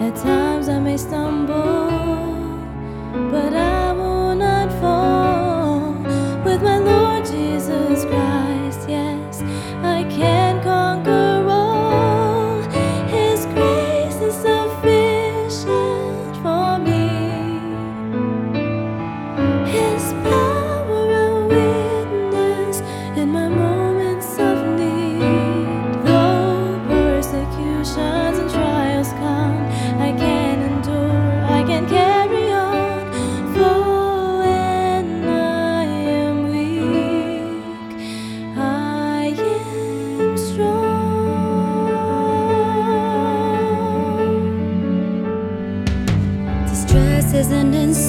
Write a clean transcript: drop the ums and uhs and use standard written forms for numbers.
At times I may stumble, but I will not fall. With my Lord Jesus Christ, yes, I can conquer all. His grace is sufficient for me. His power I witness in my moments of need. Though persecutions and trials come, I can endure, I can carry on. For when I am weak, I am strong. Distress isn't in